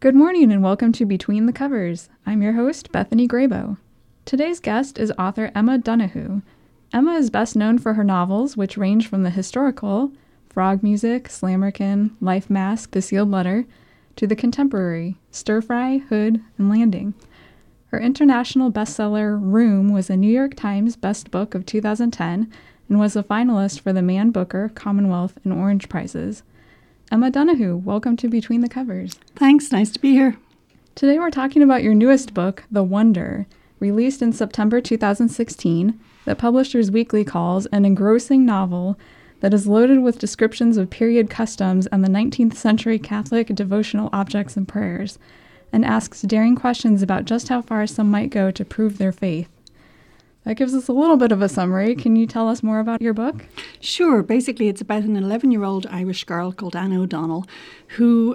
Good morning and welcome to Between the Covers. I'm your host, Bethany Graybo. Today's guest is author Emma Donoghue. Emma is best known for her novels, which range from the historical, Frog Music, Slammerkin, Life Mask, The Sealed Letter, to the contemporary, Stir Fry, Hood, and Landing. Her international bestseller, Room, was a New York Times Best Book of 2010 and was a finalist for the Man Booker, Commonwealth, and Orange Prizes. Emma Donoghue, welcome to Between the Covers. Thanks, nice to be here. Today we're talking about your newest book, The Wonder, released in September 2016, that Publishers Weekly calls an engrossing novel that is loaded with descriptions of period customs and the 19th century Catholic devotional objects and prayers, and asks daring questions about just how far some might go to prove their faith. That gives us a little bit of a summary. Can you tell us more about your book? Sure. Basically, it's about an 11-year-old Irish girl called Anna O'Donnell who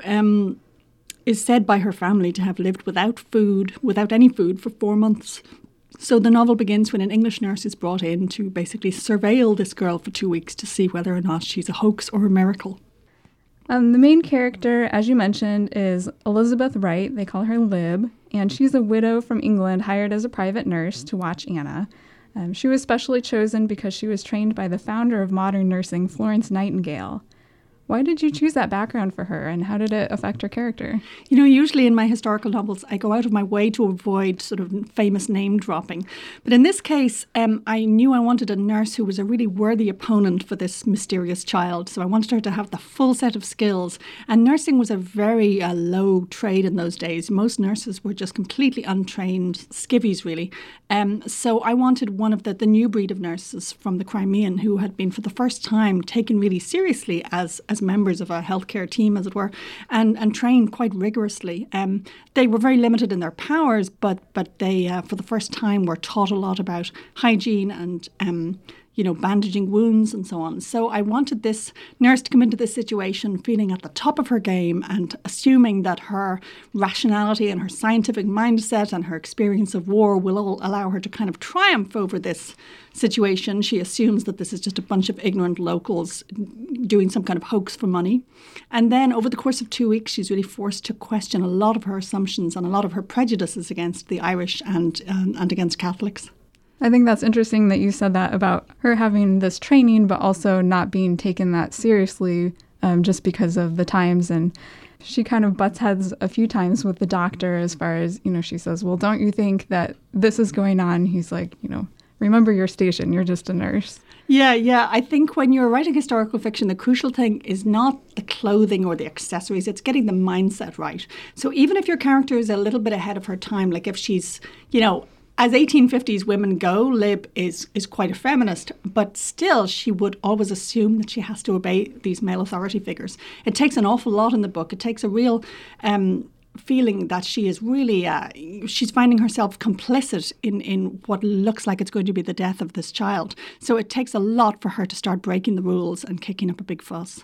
is said by her family to have lived without any food for 4 months. So the novel begins when an English nurse is brought in to basically surveil this girl for 2 weeks to see whether or not she's a hoax or a miracle. The main character, as you mentioned, is Elizabeth Wright. They call her Lib, and she's a widow from England hired as a private nurse to watch Anna. She was specially chosen because she was trained by the founder of modern nursing, Florence Nightingale. Why did you choose that background for her, and how did it affect her character? You know, usually in my historical novels, I go out of my way to avoid sort of famous name dropping. But in this case, I knew I wanted a nurse who was a really worthy opponent for this mysterious child. So I wanted her to have the full set of skills. And nursing was a very low trade in those days. Most nurses were just completely untrained skivvies, really. So I wanted one of the new breed of nurses from the Crimean who had been for the first time taken really seriously as members of a healthcare team, as it were, and trained quite rigorously. They were very limited in their powers, but they, for the first time, were taught a lot about hygiene and bandaging wounds and so on. So I wanted this nurse to come into this situation feeling at the top of her game and assuming that her rationality and her scientific mindset and her experience of war will all allow her to kind of triumph over this situation. She assumes that this is just a bunch of ignorant locals doing some kind of hoax for money. And then over the course of 2 weeks, she's really forced to question a lot of her assumptions and a lot of her prejudices against the Irish and against Catholics. I think that's interesting that you said that about her having this training, but also not being taken that seriously just because of the times. And she kind of butts heads a few times with the doctor as far as, she says, well, don't you think that this is going on? He's like, remember your station. You're just a nurse. Yeah. I think when you're writing historical fiction, the crucial thing is not the clothing or the accessories. It's getting the mindset right. So even if your character is a little bit ahead of her time, like if she's, as 1850s women go, Lib is quite a feminist, but still she would always assume that she has to obey these male authority figures. It takes an awful lot in the book. It takes a real feeling that she is really, she's finding herself complicit in what looks like it's going to be the death of this child. So it takes a lot for her to start breaking the rules and kicking up a big fuss.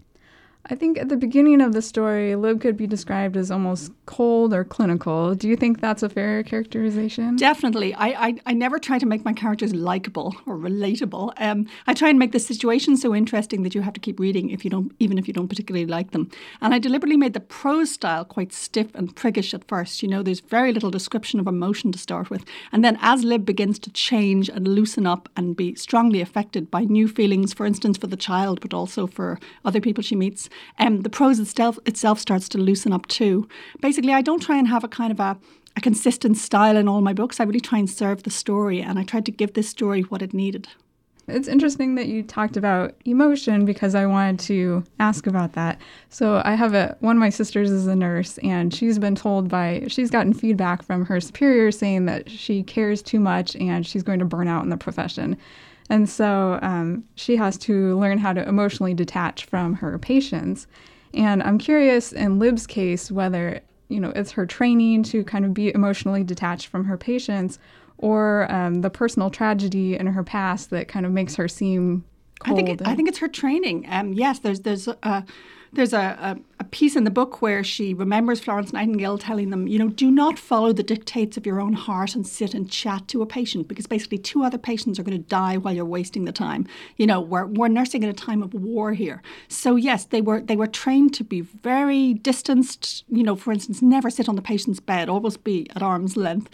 I think at the beginning of the story, Lib could be described as almost cold or clinical. Do you think that's a fair characterization? Definitely. I never try to make my characters likable or relatable. I try and make the situation so interesting that you have to keep reading even if you don't particularly like them. And I deliberately made the prose style quite stiff and priggish at first. There's very little description of emotion to start with. And then as Lib begins to change and loosen up and be strongly affected by new feelings, for instance, for the child, but also for other people she meets, the prose itself starts to loosen up too. Basically, I don't try and have a kind of a consistent style in all my books. I really try and serve the story, and I tried to give this story what it needed. It's interesting that you talked about emotion because I wanted to ask about that. So I have one of my sisters is a nurse, and she's gotten feedback from her superior saying that she cares too much and she's going to burn out in the profession. And so she has to learn how to emotionally detach from her patients. And I'm curious in Lib's case whether, it's her training to kind of be emotionally detached from her patients or the personal tragedy in her past that kind of makes her seem cold. I think it's her training. Yes, there's there's a piece in the book where she remembers Florence Nightingale telling them, do not follow the dictates of your own heart and sit and chat to a patient, because basically 2 other patients are going to die while you're wasting the time. We're nursing in a time of war here. So yes, they were trained to be very distanced, for instance, never sit on the patient's bed, always be at arm's length.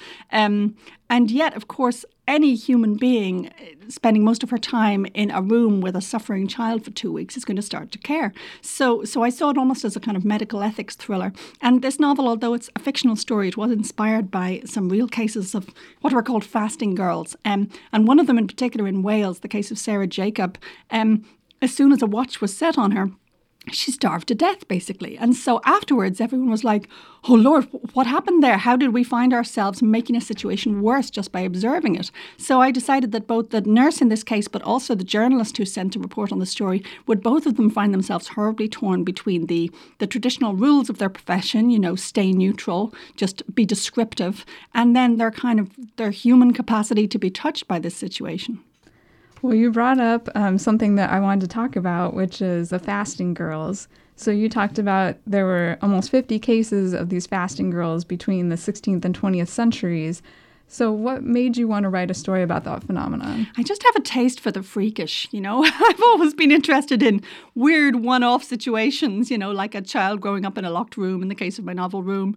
And yet, of course, any human being spending most of her time in a room with a suffering child for 2 weeks is going to start to care. So I saw it almost as a kind of medical ethics thriller. And this novel, although it's a fictional story, it was inspired by some real cases of what were called fasting girls. And one of them in particular in Wales, the case of Sarah Jacob, as soon as a watch was set on her, she starved to death, basically. And so afterwards, everyone was like, oh, Lord, what happened there? How did we find ourselves making a situation worse just by observing it? So I decided that both the nurse in this case, but also the journalist who sent a report on the story, would both of them find themselves horribly torn between the traditional rules of their profession, stay neutral, just be descriptive, and then their human capacity to be touched by this situation. Well, you brought up something that I wanted to talk about, which is the fasting girls. So you talked about there were almost 50 cases of these fasting girls between the 16th and 20th centuries. So what made you want to write a story about that phenomenon? I just have a taste for the freakish, I've always been interested in weird one-off situations, like a child growing up in a locked room, in the case of my novel Room.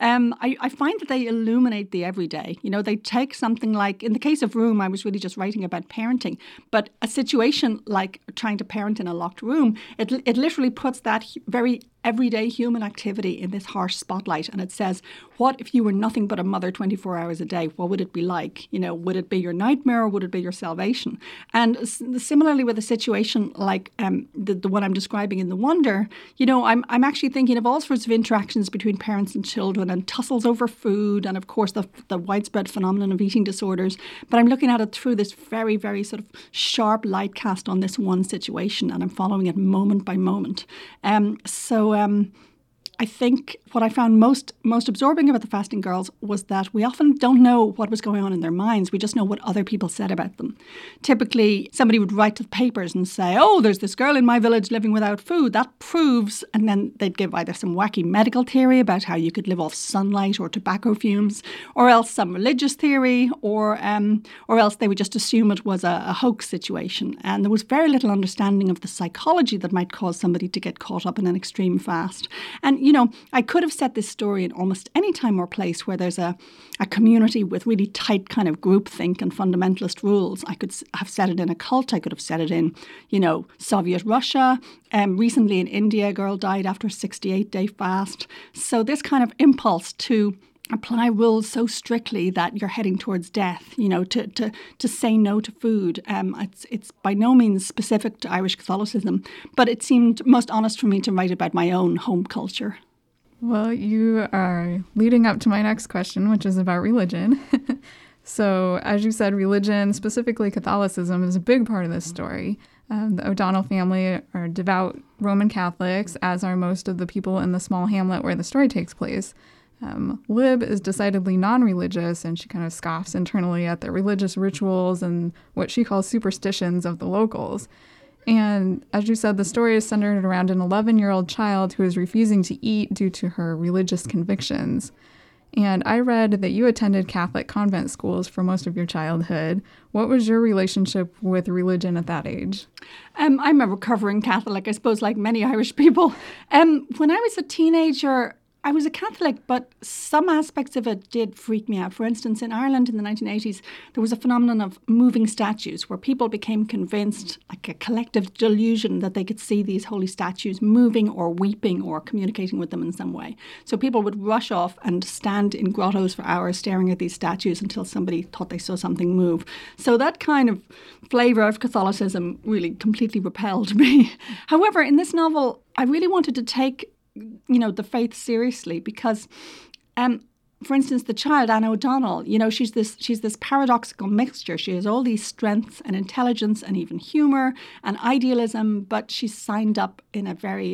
I find that they illuminate the everyday. They take something like, in the case of Room, I was really just writing about parenting, but a situation like trying to parent in a locked room, it literally puts that very everyday human activity in this harsh spotlight. And it says, what if you were nothing but a mother 24 hours a day? What would it be like? Would it be your nightmare or would it be your salvation? And similarly with a situation like the one I'm describing in The Wonder, I'm actually thinking of all sorts of interactions between parents and children and tussles over food and, of course, the widespread phenomenon of eating disorders. But I'm looking at it through this very, very sort of sharp light cast on this one situation, and I'm following it moment by moment. I think what I found most absorbing about the fasting girls was that we often don't know what was going on in their minds. We just know what other people said about them. Typically, somebody would write to the papers and say, oh, there's this girl in my village living without food. That proves, and then they'd give either some wacky medical theory about how you could live off sunlight or tobacco fumes, or else some religious theory, or else they would just assume it was a hoax situation. And there was very little understanding of the psychology that might cause somebody to get caught up in an extreme fast. And I could have set this story in almost any time or place where there's a community with really tight kind of groupthink and fundamentalist rules. I could have set it in a cult. I could have set it in, Soviet Russia. Recently in India, a girl died after a 68-day fast. So this kind of impulse to apply rules so strictly that you're heading towards death, to say no to food. It's by no means specific to Irish Catholicism, but it seemed most honest for me to write about my own home culture. Well, you are leading up to my next question, which is about religion. So, as you said, religion, specifically Catholicism, is a big part of this story. The O'Donnell family are devout Roman Catholics, as are most of the people in the small hamlet where the story takes place. Lib is decidedly non-religious, and she kind of scoffs internally at the religious rituals and what she calls superstitions of the locals. And as you said, the story is centered around an 11-year-old child who is refusing to eat due to her religious convictions. And I read that you attended Catholic convent schools for most of your childhood. What was your relationship with religion at that age? I'm a recovering Catholic, I suppose, like many Irish people. When I was a teenager, I was a Catholic, but some aspects of it did freak me out. For instance, in Ireland in the 1980s, there was a phenomenon of moving statues where people became convinced, like a collective delusion, that they could see these holy statues moving or weeping or communicating with them in some way. So people would rush off and stand in grottos for hours staring at these statues until somebody thought they saw something move. So that kind of flavour of Catholicism really completely repelled me. However, in this novel, I really wanted to take the faith seriously because, for instance, the child, Anna O'Donnell, she's this paradoxical mixture. She has all these strengths and intelligence and even humour and idealism, but she's signed up in a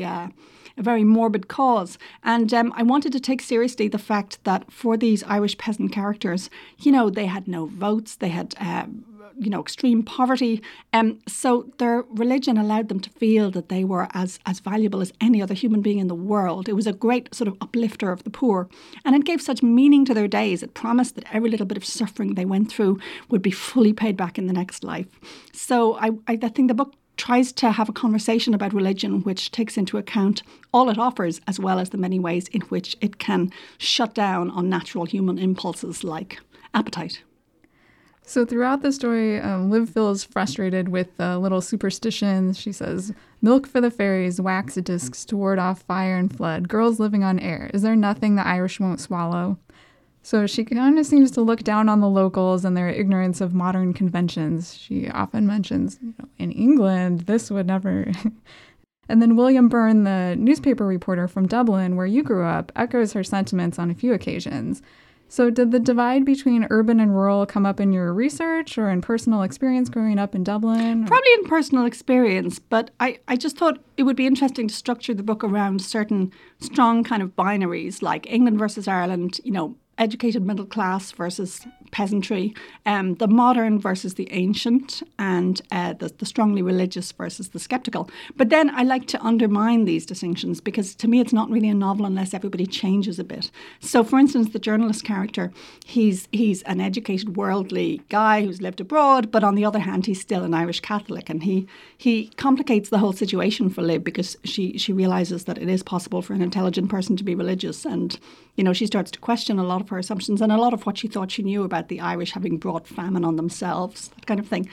very morbid cause. And I wanted to take seriously the fact that for these Irish peasant characters, they had no votes, they had extreme poverty. So their religion allowed them to feel that they were as valuable as any other human being in the world. It was a great sort of uplifter of the poor. And it gave such meaning to their days. It promised that every little bit of suffering they went through would be fully paid back in the next life. So I think the book tries to have a conversation about religion which takes into account all it offers, as well as the many ways in which it can shut down on natural human impulses like appetite. So throughout the story, Liv feels frustrated with the little superstitions. She says, milk for the fairies, wax discs to ward off fire and flood, girls living on air. Is there nothing the Irish won't swallow? So she kind of seems to look down on the locals and their ignorance of modern conventions. She often mentions, in England, this would never... And then William Byrne, the newspaper reporter from Dublin, where you grew up, echoes her sentiments on a few occasions. So did the divide between urban and rural come up in your research or in personal experience growing up in Dublin? Probably in personal experience, but I just thought it would be interesting to structure the book around certain strong kind of binaries, like England versus Ireland, educated middle class versus peasantry, the modern versus the ancient, and the strongly religious versus the skeptical. But then I like to undermine these distinctions because to me it's not really a novel unless everybody changes a bit. So for instance, the journalist character, he's an educated worldly guy who's lived abroad, but on the other hand he's still an Irish Catholic, and he complicates the whole situation for Liv because she realises that it is possible for an intelligent person to be religious, and she starts to question a lot of her assumptions and a lot of what she thought she knew about the Irish having brought famine on themselves, that kind of thing.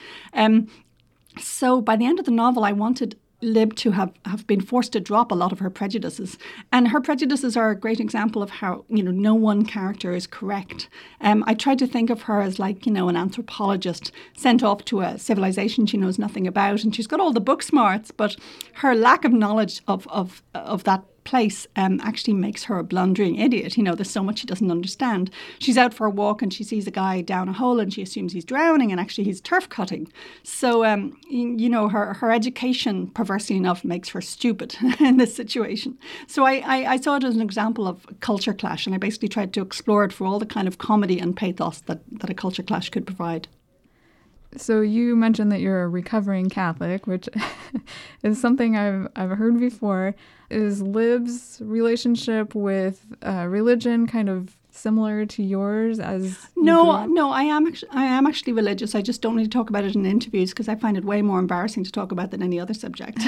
So by the end of the novel, I wanted Liv to have been forced to drop a lot of her prejudices. And her prejudices are a great example of how, no one character is correct. I tried to think of her as like, an anthropologist sent off to a civilization she knows nothing about. And she's got all the book smarts, but her lack of knowledge of that place actually makes her a blundering idiot. There's so much she doesn't understand. She's out for a walk and she sees a guy down a hole and she assumes he's drowning, and actually he's turf cutting. So, her education, perversely enough, makes her stupid in this situation. So I saw it as an example of culture clash, and I basically tried to explore it for all the kind of comedy and pathos that a culture clash could provide. So you mentioned that you're a recovering Catholic, which is something I've heard before. Is Liv's relationship with religion kind of similar to yours? No, I am actually religious. I just don't need to talk about it in interviews because I find it way more embarrassing to talk about than any other subject.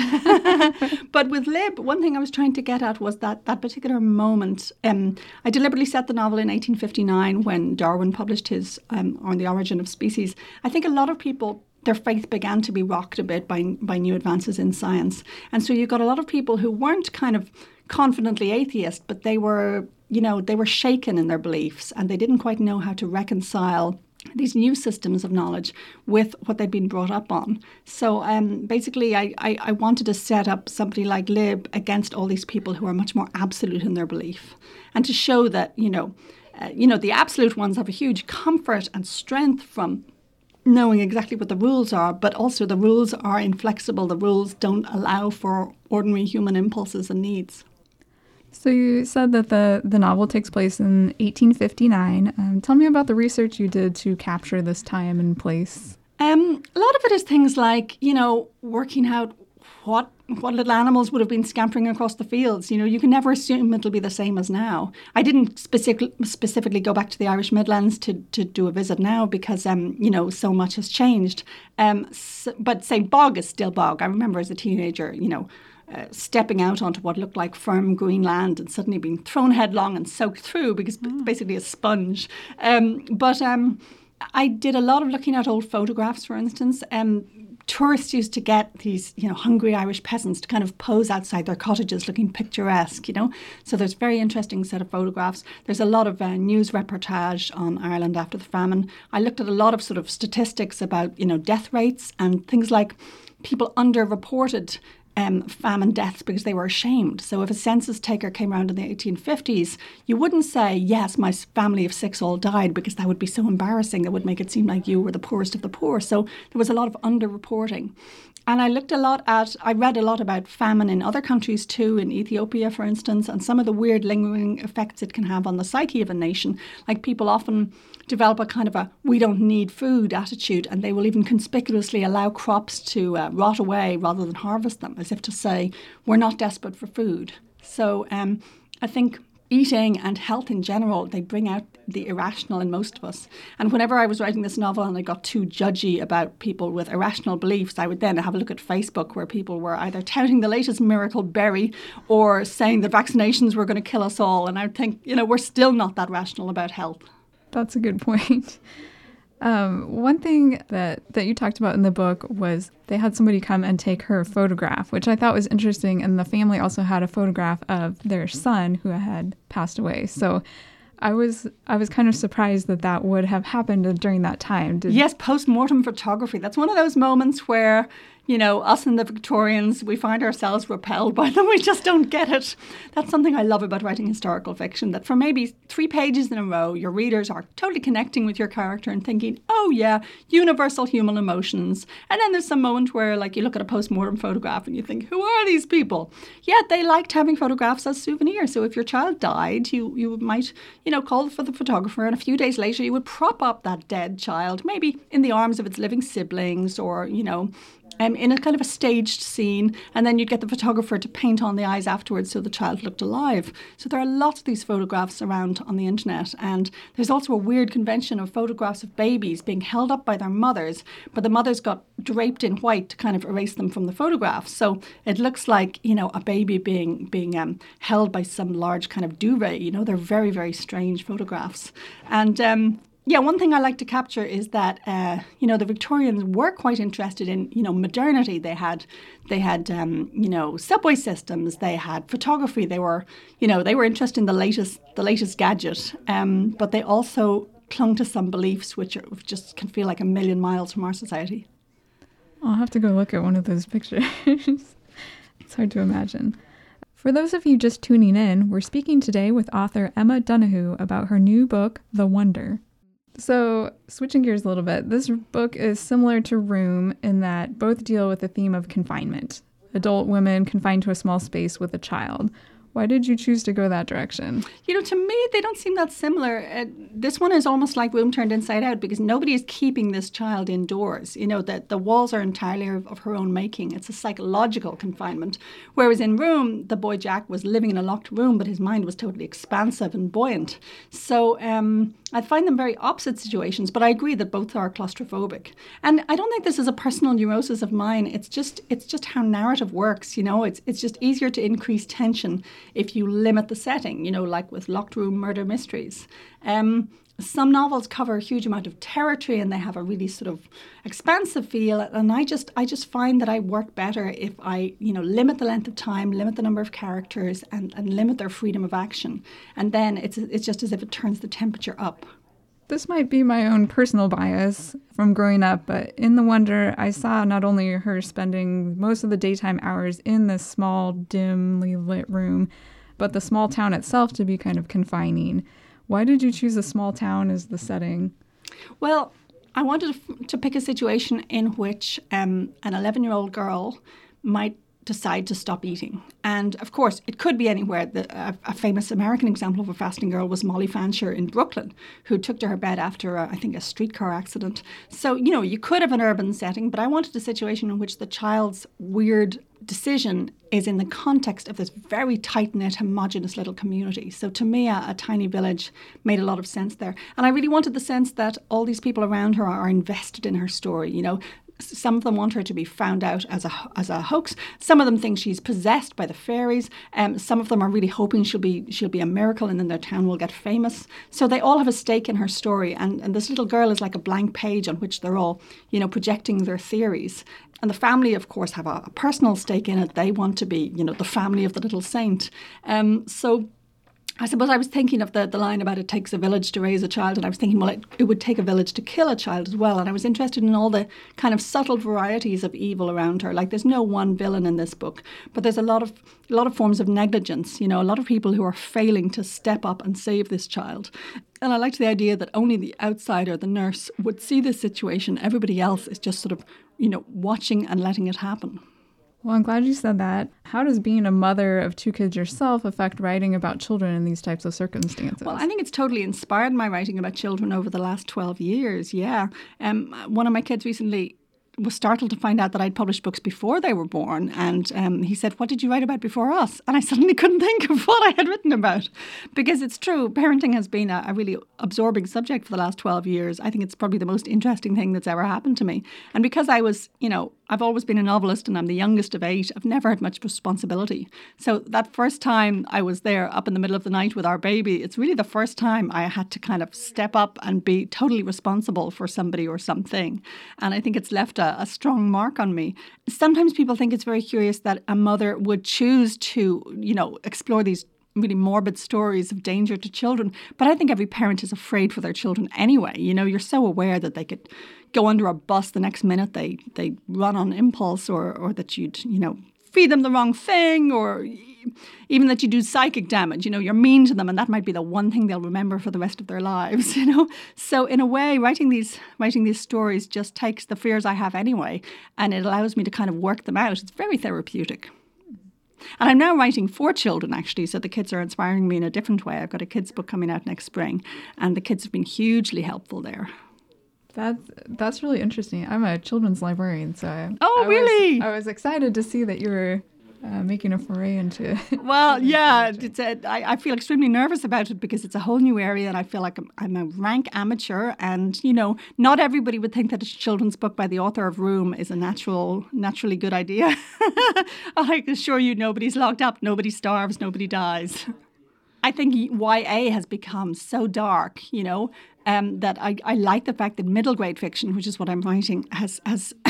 But with Liv, one thing I was trying to get at was that particular moment. I deliberately set the novel in 1859 when Darwin published his On the Origin of Species. I think a lot of people, their faith began to be rocked a bit by new advances in science. And so you got a lot of people who weren't kind of confidently atheist, but they were shaken in their beliefs, and they didn't quite know how to reconcile these new systems of knowledge with what they'd been brought up on. So basically, I wanted to set up somebody like Liv against all these people who are much more absolute in their belief, and to show that, the absolute ones have a huge comfort and strength from knowing exactly what the rules are, but also the rules are inflexible. The rules don't allow for ordinary human impulses and needs. So you said that the novel takes place in 1859. Tell me about the research you did to capture this time and place. A lot of it is things like, working out what little animals would have been scampering across the fields. You can never assume it'll be the same as now. I didn't specifically go back to the Irish Midlands to do a visit now because, so much has changed. But say bog is still bog. I remember as a teenager, stepping out onto what looked like firm green land and suddenly being thrown headlong and soaked through because it's basically a sponge. But I did a lot of looking at old photographs, for instance. Tourists used to get these, hungry Irish peasants to kind of pose outside their cottages looking picturesque, So there's a very interesting set of photographs. There's a lot of news reportage on Ireland after the famine. I looked at a lot of sort of statistics about, death rates and things like people underreported famine deaths because they were ashamed. So if a census taker came around in the 1850s, you wouldn't say, yes, my family of 6 all died, because that would be so embarrassing. It would make it seem like you were the poorest of the poor. So there was a lot of underreporting. And I read a lot about famine in other countries too, in Ethiopia, for instance, and some of the weird lingering effects it can have on the psyche of a nation. Like, people often develop a kind of a we don't need food attitude, and they will even conspicuously allow crops to rot away rather than harvest them, as if to say, we're not desperate for food. So I think eating and health in general, they bring out the irrational in most of us. And whenever I was writing this novel and I got too judgy about people with irrational beliefs, I would then have a look at Facebook, where people were either touting the latest miracle berry or saying that vaccinations were going to kill us all. And I would think, we're still not that rational about health. That's a good point. One thing that you talked about in the book was they had somebody come and take her photograph, which I thought was interesting. And the family also had a photograph of their son who had passed away. So I was kind of surprised that would have happened during that time. Yes, post-mortem photography. That's one of those moments where, us and the Victorians, we find ourselves repelled by them. We just don't get it. That's something I love about writing historical fiction, that for maybe 3 pages in a row, your readers are totally connecting with your character and thinking, oh yeah, universal human emotions. And then there's some moment where, like, you look at a post-mortem photograph and you think, who are these people? Yet they liked having photographs as souvenirs. So if your child died, you might, call for the photographer, and a few days later you would prop up that dead child, maybe in the arms of its living siblings, or, in a kind of a staged scene, and then you'd get the photographer to paint on the eyes afterwards so the child looked alive. So there are lots of these photographs around on the internet, and there's also a weird convention of photographs of babies being held up by their mothers, but the mothers got draped in white to kind of erase them from the photographs. So it looks like, a baby being held by some large kind of duvet. They're very, very strange photographs. And one thing I like to capture is that, the Victorians were quite interested in, modernity. They had subway systems. They had photography. They were interested in the latest gadget. But they also clung to some beliefs which just can feel like a million miles from our society. I'll have to go look at one of those pictures. It's hard to imagine. For those of you just tuning in, we're speaking today with author Emma Donoghue about her new book, The Wonder. So, switching gears a little bit, this book is similar to Room in that both deal with the theme of confinement. Adult women confined to a small space with a child. Why did you choose to go that direction? To me, they don't seem that similar. This one is almost like Room turned inside out, because nobody is keeping this child indoors. That the walls are entirely of her own making. It's a psychological confinement. Whereas in Room, the boy Jack was living in a locked room, but his mind was totally expansive and buoyant. So I find them very opposite situations, but I agree that both are claustrophobic. And I don't think this is a personal neurosis of mine. It's just how narrative works. It's just easier to increase tension if you limit the setting, like with locked room murder mysteries. Some novels cover a huge amount of territory and they have a really sort of expansive feel. And I just find that I work better if I, limit the length of time, limit the number of characters, and limit their freedom of action. And then it's just as if it turns the temperature up. This might be my own personal bias from growing up, but in The Wonder, I saw not only her spending most of the daytime hours in this small, dimly lit room, but the small town itself to be kind of confining. Why did you choose a small town as the setting? Well, I wanted to pick a situation in which an 11-year-old girl might decide to stop eating. And of course, it could be anywhere. A famous American example of a fasting girl was Molly Fancher in Brooklyn, who took to her bed after, I think, a streetcar accident. So, you could have an urban setting, but I wanted a situation in which the child's weird decision is in the context of this very tight-knit, homogenous little community. So to me, a tiny village made a lot of sense there. And I really wanted the sense that all these people around her are invested in her story, Some of them want her to be found out as a hoax. Some of them think she's possessed by the fairies. Some of them are really hoping she'll be a miracle and then their town will get famous. So they all have a stake in her story. And this little girl is like a blank page on which they're all, projecting their theories. And the family, of course, have a personal stake in it. They want to be, the family of the little saint. So I suppose I was thinking of the line about it takes a village to raise a child, and I was thinking, well, it would take a village to kill a child as well. And I was interested in all the kind of subtle varieties of evil around her. Like, there's no one villain in this book, but there's a lot of forms of negligence. You know, a lot of people who are failing to step up and save this child. And I liked the idea that only the outsider, the nurse, would see this situation. Everybody else is just sort of, you know, watching and letting it happen. Well, I'm glad you said that. How does being a mother of 2 kids yourself affect writing about children in these types of circumstances? Well, I think it's totally inspired my writing about children over the last 12 years, yeah. One of my kids recently was startled to find out that I'd published books before they were born. And he said, "What did you write about before us?" And I suddenly couldn't think of what I had written about. Because it's true, parenting has been a really absorbing subject for the last 12 years. I think it's probably the most interesting thing that's ever happened to me. And because I was, you know, I've always been a novelist and I'm the youngest of 8, I've never had much responsibility. So that first time I was there up in the middle of the night with our baby, it's really the first time I had to kind of step up and be totally responsible for somebody or something. And I think it's left a strong mark on me. Sometimes people think it's very curious that a mother would choose to, you know, explore these really morbid stories of danger to children. But I think every parent is afraid for their children anyway. You know, you're so aware that they could go under a bus the next minute they run on impulse, or that you'd, you know, feed them the wrong thing, or even that you do psychic damage. You know, you're mean to them, and that might be the one thing they'll remember for the rest of their lives, you know. So in a way, writing these stories just takes the fears I have anyway, and it allows me to kind of work them out. It's very therapeutic. And I'm now writing for children, actually, so the kids are inspiring me in a different way. I've got a kids' book coming out next spring, and the kids have been hugely helpful there. That's really interesting. I'm a children's librarian, so really? I was excited to see that you were making a foray into. Well, yeah, I feel extremely nervous about it because it's a whole new area, and I feel like I'm a rank amateur. And you know, not everybody would think that a children's book by the author of Room is a naturally good idea. I can assure you, nobody's locked up, nobody starves, nobody dies. I think YA has become so dark, you know, that I like the fact that middle grade fiction, which is what I'm writing, has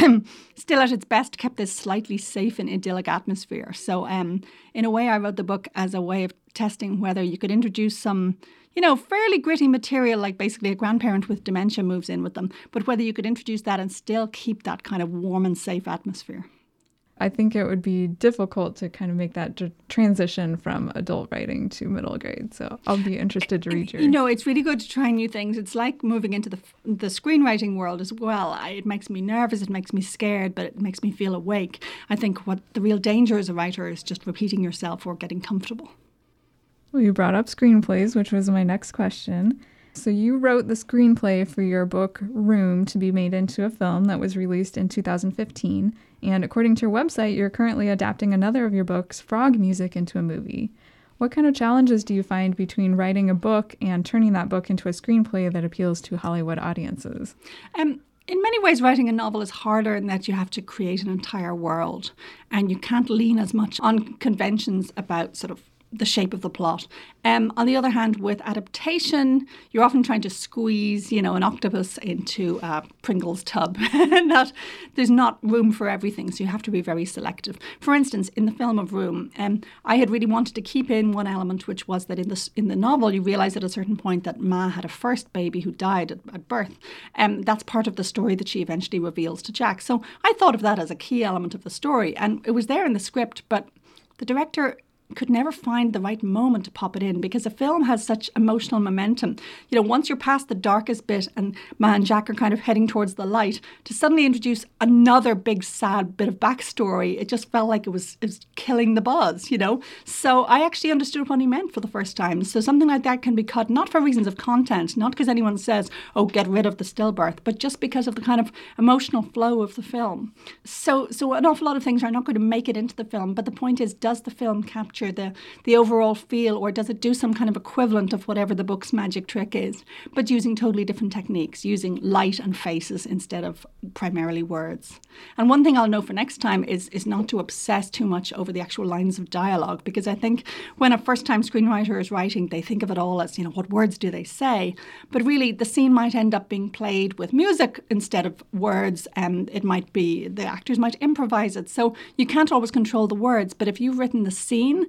still at its best kept this slightly safe and idyllic atmosphere. So in a way, I wrote the book as a way of testing whether you could introduce some, you know, fairly gritty material, like basically a grandparent with dementia moves in with them, but whether you could introduce that and still keep that kind of warm and safe atmosphere. I think it would be difficult to kind of make that transition from adult writing to middle grade. So I'll be interested to read your... You know, it's really good to try new things. It's like moving into the screenwriting world as well. It makes me nervous, it makes me scared, but it makes me feel awake. I think what the real danger as a writer is just repeating yourself or getting comfortable. Well, you brought up screenplays, which was my next question. So you wrote the screenplay for your book, Room, to be made into a film that was released in 2015. And according to your website, you're currently adapting another of your books, Frog Music, into a movie. What kind of challenges do you find between writing a book and turning that book into a screenplay that appeals to Hollywood audiences? In many ways, writing a novel is harder in that you have to create an entire world, and you can't lean as much on conventions about sort of the shape of the plot. On the other hand, with adaptation, you're often trying to squeeze, you know, an octopus into a Pringles tub, and that there's not room for everything, so you have to be very selective. For instance, in the film of Room, I had really wanted to keep in one element, which was that in the novel, you realise at a certain point that Ma had a first baby who died at birth. That's part of the story that she eventually reveals to Jack. So I thought of that as a key element of the story, and it was there in the script, but the director could never find the right moment to pop it in, because a film has such emotional momentum. You know, once you're past the darkest bit and Ma and Jack are kind of heading towards the light, to suddenly introduce another big sad bit of backstory, it just felt like it was killing the buzz, you know. So I actually understood what he meant for the first time. So something like that can be cut, not for reasons of content, not because anyone says, oh, get rid of the stillbirth, but just because of the kind of emotional flow of the film. So an awful lot of things are not going to make it into the film, but the point is, does the film capture the overall feel, or does it do some kind of equivalent of whatever the book's magic trick is, but using totally different techniques, using light and faces instead of primarily words. And one thing I'll know for next time is not to obsess too much over the actual lines of dialogue, because I think when a first-time screenwriter is writing, they think of it all as, you know, what words do they say? But really, the scene might end up being played with music instead of words, and it might be, the actors might improvise it. So you can't always control the words, but if you've written the scene,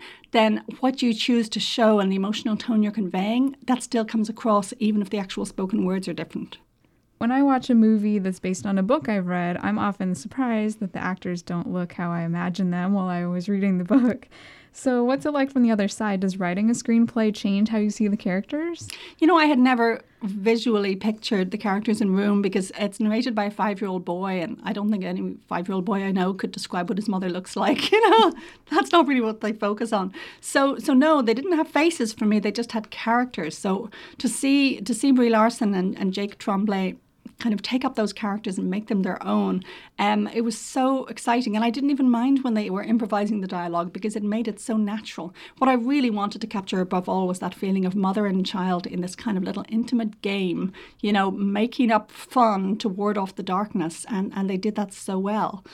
then what you choose to show and the emotional tone you're conveying, that still comes across even if the actual spoken words are different. When I watch a movie that's based on a book I've read, I'm often surprised that the actors don't look how I imagine them while I was reading the book. So what's it like from the other side? Does writing a screenplay change how you see the characters? You know, I had never visually pictured the characters in Room because it's narrated by a 5-year-old boy, and I don't think any 5-year-old boy I know could describe what his mother looks like. You know, that's not really what they focus on. So no, they didn't have faces for me. They just had characters. So to see Brie Larson and Jake Tremblay kind of take up those characters and make them their own. It was so exciting. And I didn't even mind when they were improvising the dialogue because it made it so natural. What I really wanted to capture above all was that feeling of mother and child in this kind of little intimate game, you know, making up fun to ward off the darkness. And they did that so well.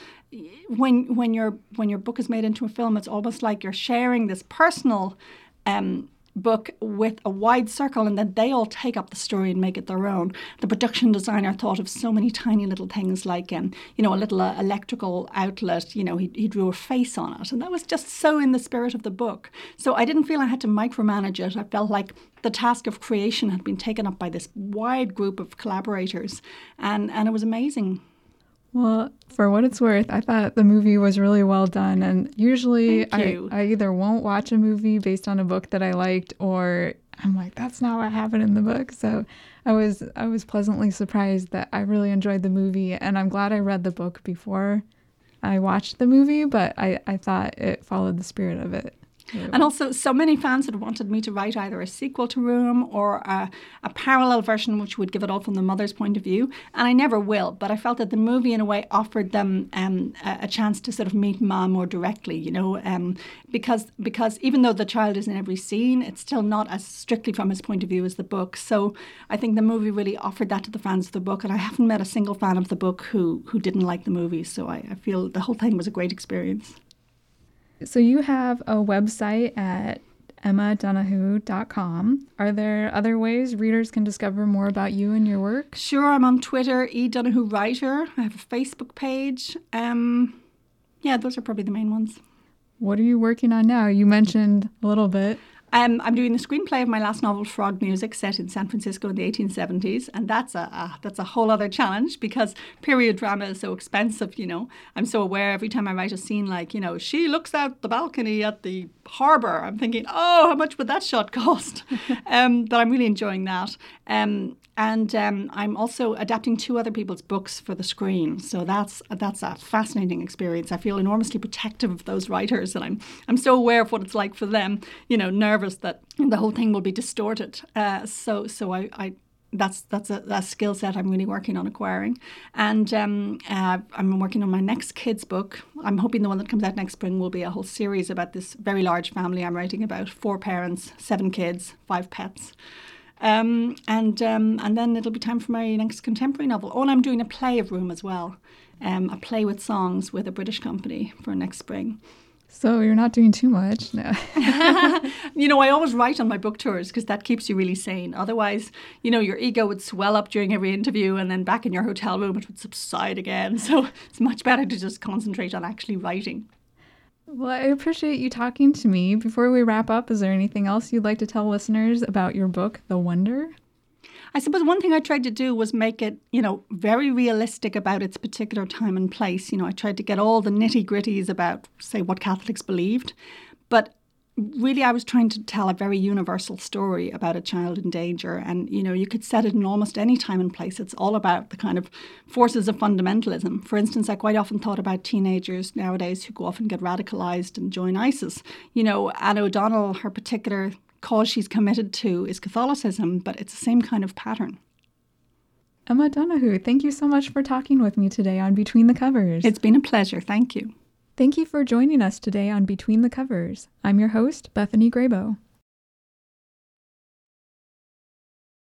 When your book is made into a film, it's almost like you're sharing this personal book with a wide circle, and then they all take up the story and make it their own. The production designer thought of so many tiny little things like, you know, a little electrical outlet, you know, he drew a face on it. And that was just so in the spirit of the book. So I didn't feel I had to micromanage it. I felt like the task of creation had been taken up by this wide group of collaborators, and it was amazing. Well, for what it's worth, I thought the movie was really well done. And usually I either won't watch a movie based on a book that I liked, or I'm like, that's not what happened in the book. So I was pleasantly surprised that I really enjoyed the movie. And I'm glad I read the book before I watched the movie, but I thought it followed the spirit of it. And also, so many fans had wanted me to write either a sequel to Room or a parallel version which would give it all from the mother's point of view. And I never will, but I felt that the movie in a way offered them a chance to sort of meet Mom more directly, you know, because even though the child is in every scene, it's still not as strictly from his point of view as the book. So I think the movie really offered that to the fans of the book. And I haven't met a single fan of the book who didn't like the movie. So I feel the whole thing was a great experience. So you have a website at emmadonahue.com. Are there other ways readers can discover more about you and your work? Sure, I'm on Twitter, Donahue Writer. I have a Facebook page. Yeah, those are probably the main ones. What are you working on now? You mentioned a little bit. I'm doing the screenplay of my last novel, Frog Music, set in San Francisco in the 1870s, and that's a whole other challenge because period drama is so expensive. You know, I'm so aware every time I write a scene like, you know, she looks out the balcony at the harbour. I'm thinking, oh, how much would that shot cost? But I'm really enjoying that. And I'm also adapting 2 other people's books for the screen. So that's a fascinating experience. I feel enormously protective of those writers, and I'm so aware of what it's like for them. You know, nervous that the whole thing will be distorted. So that's a skill set I'm really working on acquiring. And I'm working on my next kids book. I'm hoping the one that comes out next spring will be a whole series about this very large family I'm writing about: 4 parents, 7 kids, 5 pets. And then it'll be time for my next contemporary novel. Oh, and I'm doing a play of Room as well, a play with songs with a British company for next spring. So you're not doing too much. No. You know, I always write on my book tours because that keeps you really sane. Otherwise, you know, your ego would swell up during every interview, and then back in your hotel room it would subside again. So it's much better to just concentrate on actually writing. Well, I appreciate you talking to me. Before we wrap up, is there anything else you'd like to tell listeners about your book, The Wonder? I suppose one thing I tried to do was make it, you know, very realistic about its particular time and place. You know, I tried to get all the nitty-gritties about, say, what Catholics believed. But really, I was trying to tell a very universal story about a child in danger. And, you know, you could set it in almost any time and place. It's all about the kind of forces of fundamentalism. For instance, I quite often thought about teenagers nowadays who go off and get radicalised and join ISIS. You know, Anne O'Donnell, her particular cause she's committed to is Catholicism, but it's the same kind of pattern. Emma Donahue, thank you so much for talking with me today on Between the Covers. It's been a pleasure. Thank you. Thank you for joining us today on Between the Covers. I'm your host, Bethany Graybo.